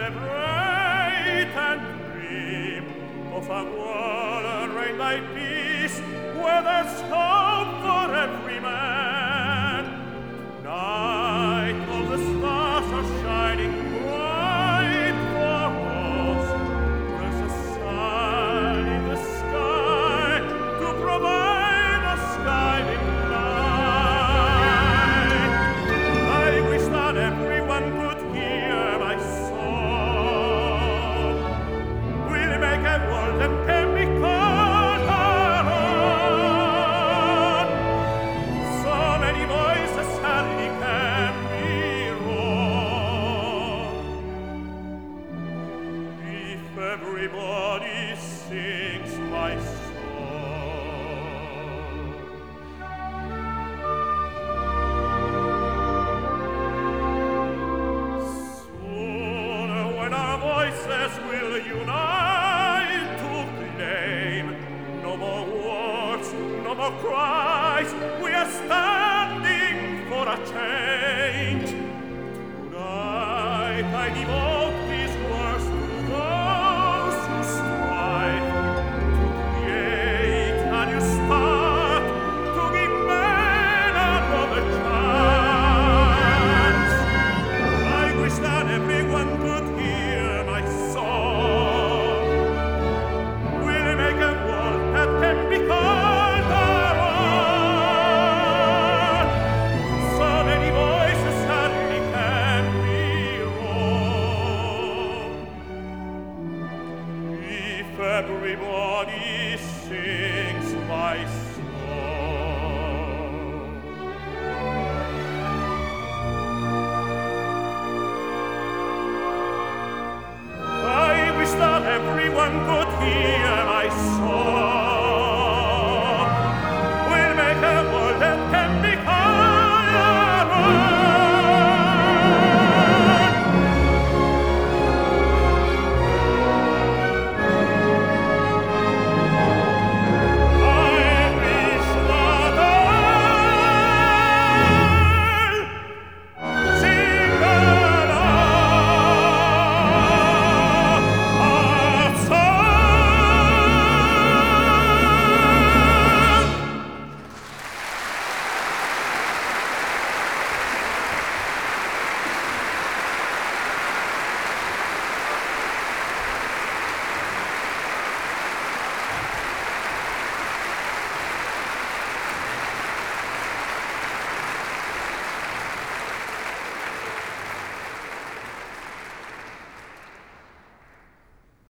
celebrate and dream of a world reigned by peace, where there's hope for every man. Tonight all the stars are shining bright for us. There's a sun in the sky to provide a skies light. I wish that everyone could hear my song. We'll make a world that can be called our own. So many voices hardly can be wrong. If everybody sings my song, soon when our voices will unite to claim no more words, no more cries, we are standing for a change. Tonight I devote these words to those who strive to create a new start, to give men another chance. I wish that everyone could hear my song. We'll make a world that can be called our own. So many voices hardly can be wrong. If everybody sings my song,